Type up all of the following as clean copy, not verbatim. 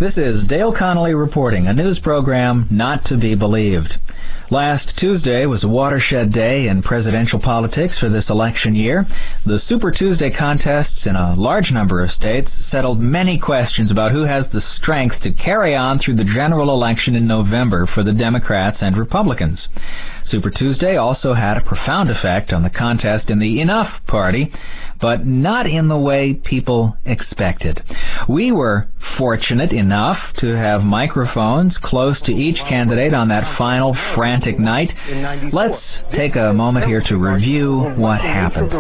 This is Dale Connolly reporting, a news program not to be believed. Last Tuesday was a watershed day in presidential politics for this election year. The Super Tuesday contests in a large number of states settled many questions about who has the strength to carry on through the general election in November for the Democrats and Republicans. Super Tuesday also had a profound effect on the contest in the Enough Party, but not in the way people expected. We were fortunate enough to have microphones close to each candidate on that final frantic night. Let's take a moment here to review what happened.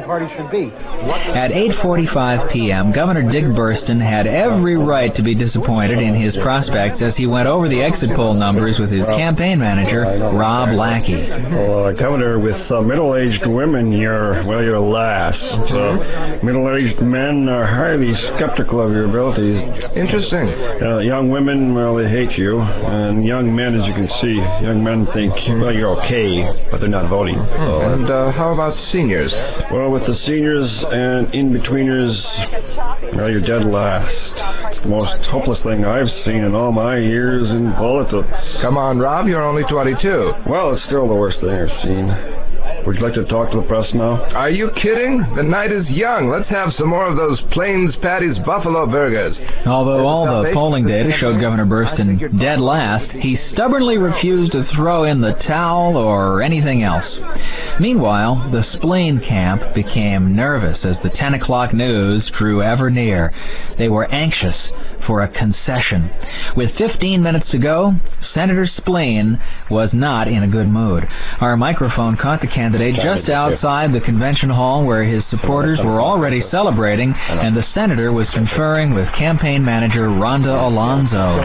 At 8:45 p.m., Governor Dick Burstyn had every right to be disappointed in his prospects as he went over the exit poll numbers with his campaign manager, Rob Lackey. Well, Governor, with middle-aged women, you're last. Middle-aged men are highly skeptical of your abilities. Interesting. Young women, well, they hate you. And young men, as you can see, young men think, well, you're okay, but they're not voting. And how about seniors? Well, with the seniors and in-betweeners, well, you're dead last. It's the most hopeless thing I've seen in all my years in politics. Come on, Rob, you're only 22. Well, it's still the worst thing I've seen. Would you like to talk to the press now? Are you kidding? The night is young. Let's have some more of those Plains Patty's Buffalo Burgers. Although all the polling data showed Governor Burstyn dead last, he stubbornly refused to throw in the towel or anything else. Meanwhile, the spleen camp became nervous as the 10 o'clock news drew ever near. They were anxious for a concession. With 15 minutes to go, Senator Spleen was not in a good mood. Our microphone caught the candidate just outside the convention hall where his supporters were already celebrating, and the senator was conferring with campaign manager Rhonda Alonzo.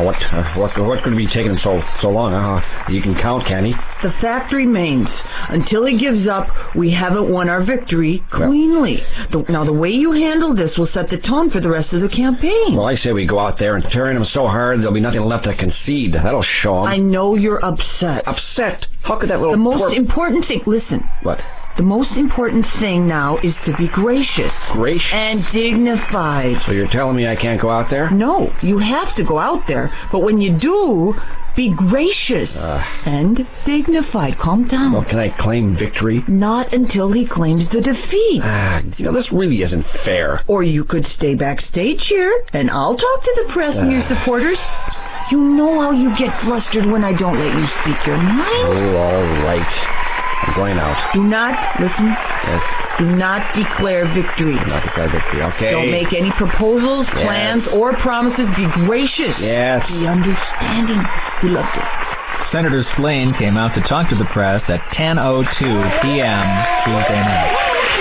What could be taking him so long? You can count, can he? The fact remains, until he gives up, we haven't won our victory cleanly. Now, the way you handle this will set the tone for the rest of the campaign. Well, I say we go out there and turn him so hard there'll be nothing left to concede. That'll show him. I know you're upset. Upset? How could that little... The most important thing... Listen. What? The most important thing now is to be gracious. Gracious? And dignified. So you're telling me I can't go out there? No, you have to go out there. But when you do, be gracious and dignified. Calm down. Well, can I claim victory? Not until he claims the defeat. This really isn't fair. Or you could stay backstage here, and I'll talk to the press and your supporters. You know how you get flustered when I don't let you speak your mind. Oh, all right. I'm going out. Do not, listen. Yes. Do not declare victory. Do not declare victory, okay. Don't make any proposals, plans, or promises. Be gracious. Yes. Be understanding. We love you. Senator Spleen came out to talk to the press at 10:02 p.m. Tuesday night.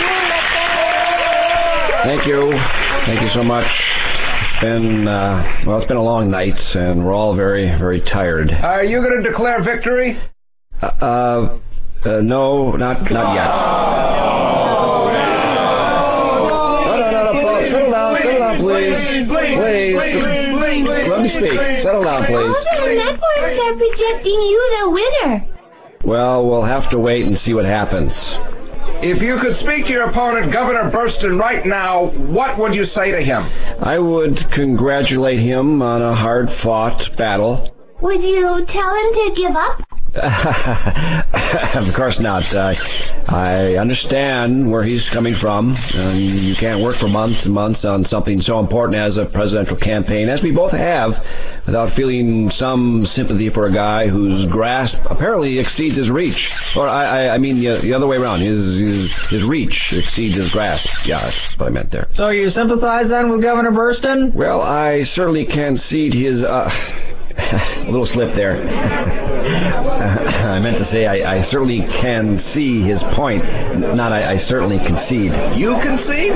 Thank you. Thank you so much. It's been a long night, and we're all very, very tired. Are you going to declare victory? No, not yet. No, settle down, please. Please. Let me speak. Settle down, please. All the networks are projecting you the winner. Well, we'll have to wait and see what happens. If you could speak to your opponent, Governor Burstyn, right now, what would you say to him? I would congratulate him on a hard-fought battle. Would you tell him to give up? Of course not. I understand where he's coming from. You can't work for months and months on something so important as a presidential campaign, as we both have, without feeling some sympathy for a guy whose grasp apparently exceeds his reach. Or, I mean, the other way around. His reach exceeds his grasp. Yeah, that's what I meant there. So you sympathize then with Governor Burstyn? Well, I certainly concede his... a little slip there. I meant to say I certainly can see his point, not I certainly concede. You concede?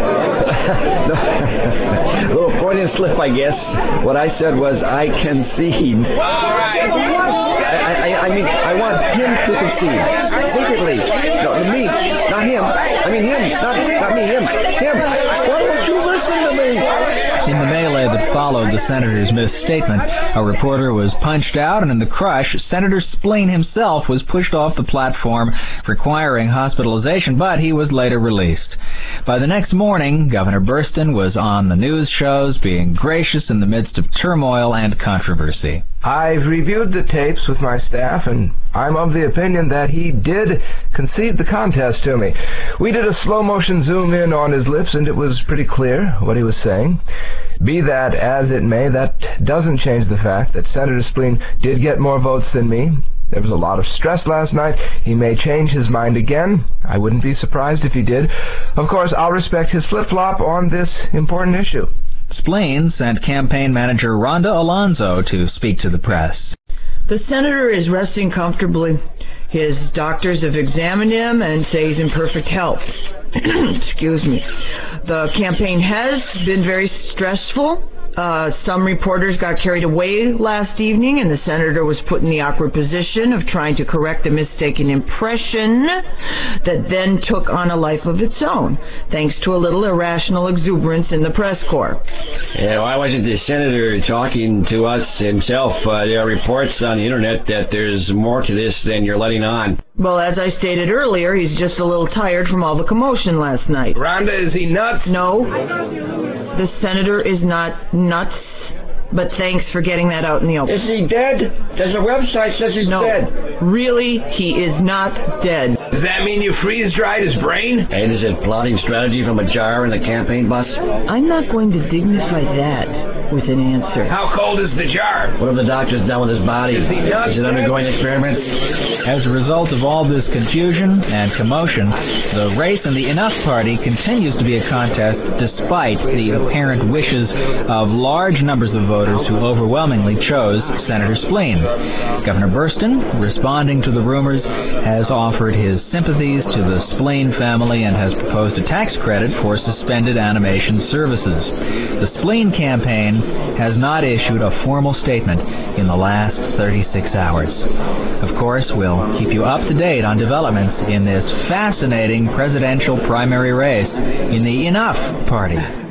A little Freudian slip, I guess. What I said was I concede. All right. I mean, I want him to concede. Secretly. No, me, not him. I mean him, not me, him. Him. Why won't you listen? listen to me. In the melee that followed the senator's misstatement, a reporter was punched out, and in the crush, Senator Spleen himself was pushed off the platform, requiring hospitalization, but he was later released. By the next morning, Governor Burstyn was on the news shows, being gracious in the midst of turmoil and controversy. I've reviewed the tapes with my staff, and I'm of the opinion that he did concede the contest to me. We did a slow-motion zoom-in on his lips, and it was pretty clear what he was saying. Be that as it may, that doesn't change the fact that Senator Spleen did get more votes than me. There was a lot of stress last night. He may change his mind again. I wouldn't be surprised if he did. Of course, I'll respect his flip-flop on this important issue. Spleen sent campaign manager Rhonda Alonzo to speak to the press. The senator is resting comfortably. His doctors have examined him and say he's in perfect health. Excuse me. The campaign has been very stressful. Some reporters got carried away last evening, and the senator was put in the awkward position of trying to correct a mistaken impression that then took on a life of its own, thanks to a little irrational exuberance in the press corps. Yeah, why wasn't the senator talking to us himself? There are reports on the internet that there's more to this than you're letting on. Well, as I stated earlier, he's just a little tired from all the commotion last night. Rhonda, is he nuts? No, the senator is not nuts, but thanks for getting that out in the open. Is he dead? There's a website says he's dead. Really, he is not dead. Does that mean you freeze-dried his brain? And is it plotting strategy from a jar in the campaign bus? I'm not going to dignify that with an answer. How cold is the jar? What have the doctors done with his body? Is he nuts? Is it undergoing experiments? As a result of all this confusion and commotion, the race in the Enough Party continues to be a contest despite the apparent wishes of large numbers of voters who overwhelmingly chose Senator Spleen. Governor Burstyn, responding to the rumors, has offered his sympathies to the Spleen family and has proposed a tax credit for suspended animation services. The Spleen campaign has not issued a formal statement in the last 36 hours. Of course, we'll keep you up to date on developments in this fascinating presidential primary race in the Enough Party.